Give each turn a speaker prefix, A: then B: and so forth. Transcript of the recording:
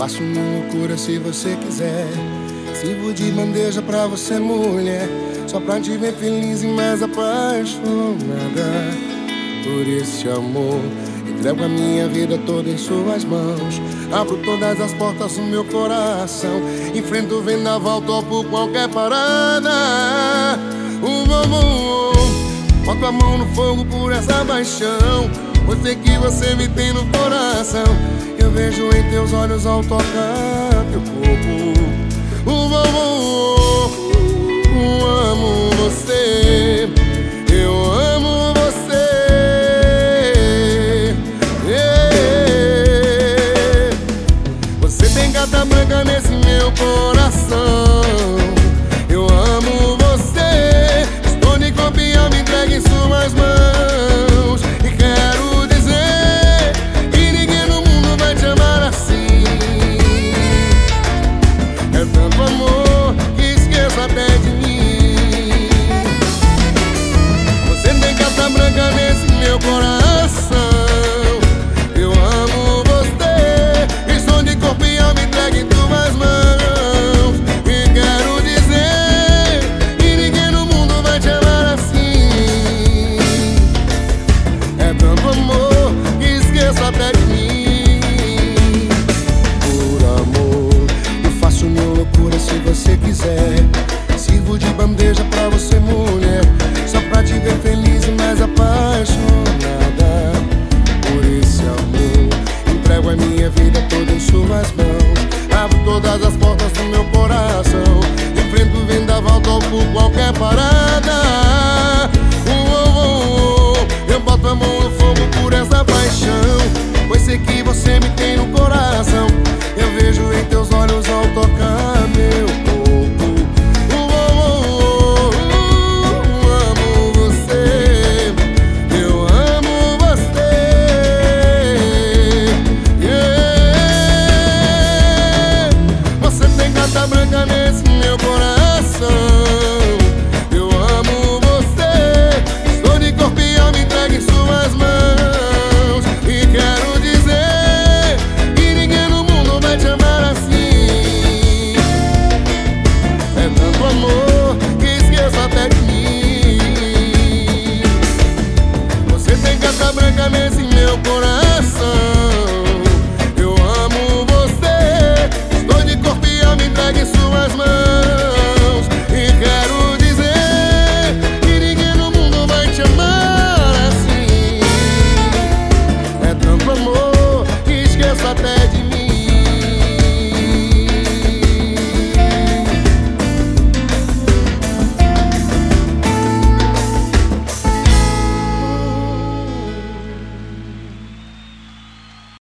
A: Faço uma loucura se você quiser. Sirvo de bandeja pra você, mulher, só pra te ver feliz e mais apaixonada por esse amor. Entrego a minha vida toda em suas mãos. Abro todas as portas do meu coração. Enfrento o vendaval, topo qualquer parada. Boto a mão no fogo por essa paixão. Eu sei que você me tem no coração. Eu vejo em teus olhos ao tocar teu corpo. Amo você. Eu amo você. Você tem carta branca nesse meu coração. Eu amo você. Estou de copiar, me entregue em suas mãos. E quero dizer que ninguém no mundo vai te amar assim. É tanto amor que esqueço até de mim. Você tem carta branca nesse meu coração. Eu amo você. Estou de corpo e alma entregue em tuas mãos. E quero dizer que ninguém no mundo vai te amar assim. É tanto amor que esqueço até de mim. Por amor eu faço mil loucuras se você quiser. Sirvo de bandeja pra você, mulher, só pra te ver feliz e mais apaixonada por esse amor. Entrego a minha vida toda em suas mãos. Abro todas as portas do meu coração. Enfrento o vendaval, topo qualquer parada. Eu boto a mão no fogo por essa paixão, pois sei que você me tem no coração. Eu vejo em teus olhos ao tocar meu corpo. Amo você. Eu amo você. Você tem carta branca nesse meu coração. Eu amo você. Estou de corpo e alma entregue em suas mãos. E quero dizer que ninguém no mundo vai te amar assim. É tanto amor que esqueço até de mim. Você tem carta branca nesse meu coração. Eu amo você. Estou de corpo e alma entregue em suas mãos.